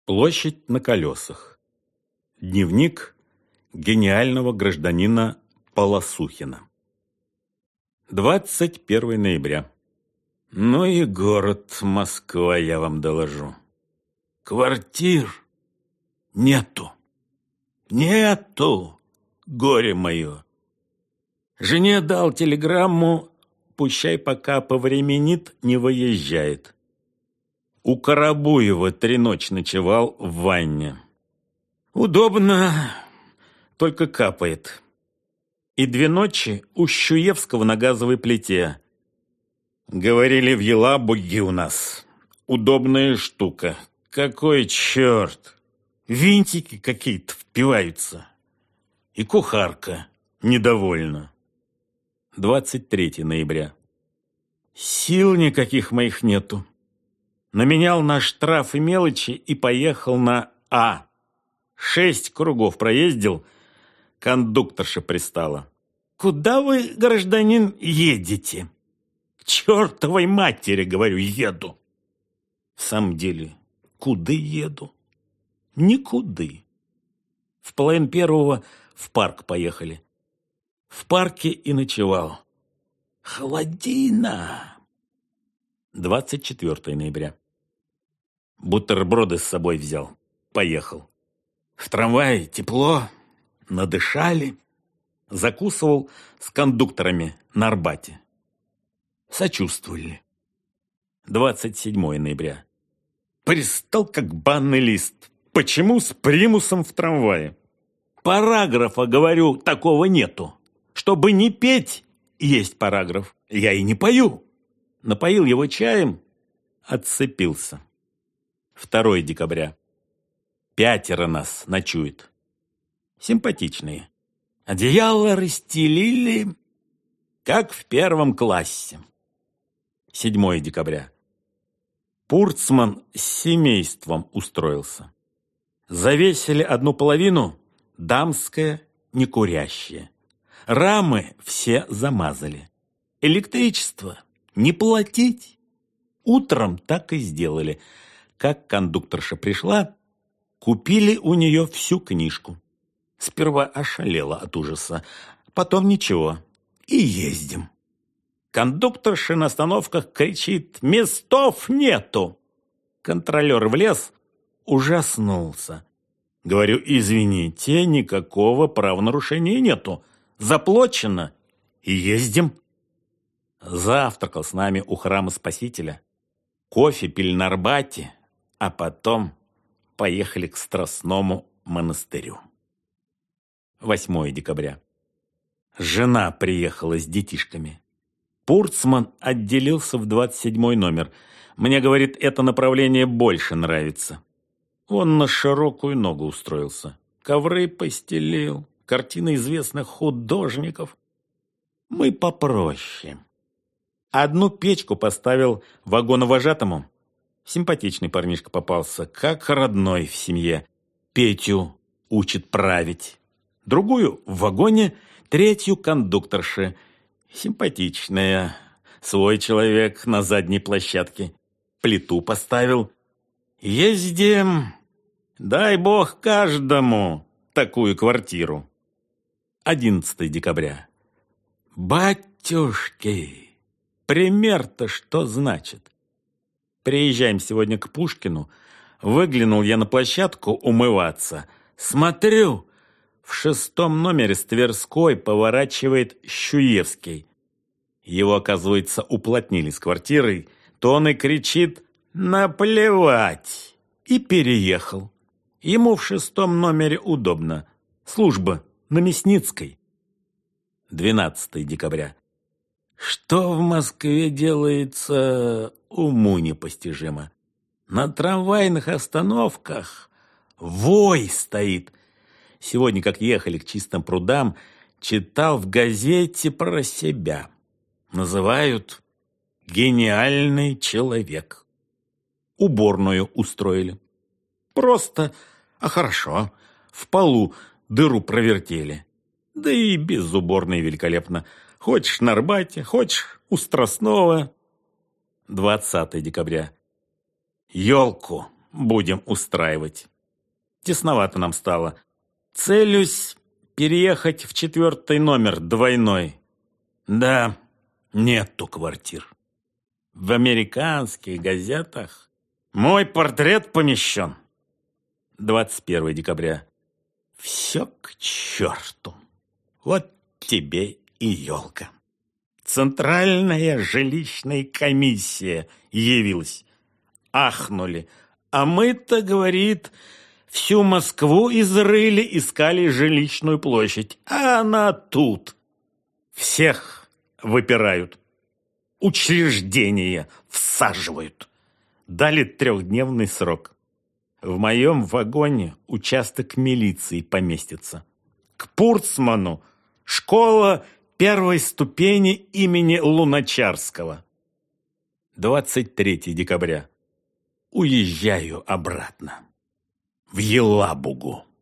Площадь на колесах. Дневник гениального гражданина Полосухина. 21 ноября. Ну и город Москва, я вам доложу. Квартир нету. Нету, горе мое. Жене дал телеграмму, пущай пока повременит, не выезжает. У Карабуева 3 ночи ночевал в ванне. Удобно, только капает. И 2 ночи у Щуевского на газовой плите. Говорили, в Елабуге у нас. Удобная штука. Какой черт! Винтики какие-то впиваются. И кухарка недовольна. 23 ноября. Сил никаких моих нету. Наменял на штрафы мелочи и поехал на А. 6 кругов проездил, кондукторша пристала. «Куда вы, гражданин, едете?» «К чертовой матери, — говорю, — еду». В самом деле, куда еду? Никуды. В 12:30 в парк поехали. В парке и ночевал. Холодина. 24 ноября. Бутерброды с собой взял. Поехал. В трамвае тепло, надышали. Закусывал с кондукторами на Арбате. Сочувствовали. 27 ноября. Пристал, как банный лист. Почему с примусом в трамвае? Параграфа, говорю, такого нету. Чтобы не петь, есть параграф. Я и не пою. Напоил его чаем, отцепился. 2 декабря. 5 нас ночует. Симпатичные. Одеяло расстелили, как в 1 классе. 7 декабря. Пурцман с семейством устроился. Завесили одну половину, дамская, некурящая. Рамы все замазали. Электричество не платить. Утром так и сделали. Как кондукторша пришла, купили у нее всю книжку. Сперва ошалела от ужаса, потом ничего. И ездим. Кондукторша на остановках кричит: «Местов нету!» Контролер влез, ужаснулся. Говорю: «Извините, никакого правонарушения нету. Заплачено. И ездим». Завтракал с нами у храма Спасителя. Кофе пили на Арбате, а потом поехали к Страстному монастырю. 8 декабря. Жена приехала с детишками. Пурцман отделился в 27 номер. Мне, говорит, это направление больше нравится. Он на широкую ногу устроился. Ковры постелил, картины известных художников. Мы попроще. Одну печку поставил вагоновожатому. Симпатичный парнишка попался, как родной в семье. Петю учит править. Другую в вагоне, 3 кондукторше. Симпатичная. Свой человек на задней площадке. Плиту поставил. Ездим. Дай бог каждому такую квартиру. 11 декабря. Батюшки! Пример-то что значит? Приезжаем сегодня к Пушкину. Выглянул я на площадку умываться. Смотрю, в 6 номере с Тверской поворачивает Щуевский. Его, оказывается, уплотнили с квартирой. То он и кричит: «Наплевать!» И переехал. Ему в 6 номере удобно. Служба на Мясницкой. 12 декабря. Что в Москве делается, уму непостижимо. На трамвайных остановках вой стоит. Сегодня, как ехали к Чистым прудам, читал в газете про себя. Называют «гениальный человек». Уборную устроили. Просто, а хорошо. В полу дыру провертели. Да и без уборной великолепно. Хочешь на Арбате, хочешь у Страстного. 20 декабря. Елку будем устраивать. Тесновато нам стало. Целюсь переехать в 4 номер двойной. Да, нету квартир. В американских газетах мой портрет помещен. 21 декабря. Все к черту. Вот тебе и елка. Центральная жилищная комиссия явилась. Ахнули. А мы-то, говорит, всю Москву изрыли, искали жилищную площадь. А она тут. Всех выпирают. Учреждения всаживают. Дали 3-дневный срок. В моем вагоне участок милиции поместится. К Пурцману школа 1 ступени имени Луначарского. 23 декабря. Уезжаю обратно. В Елабугу.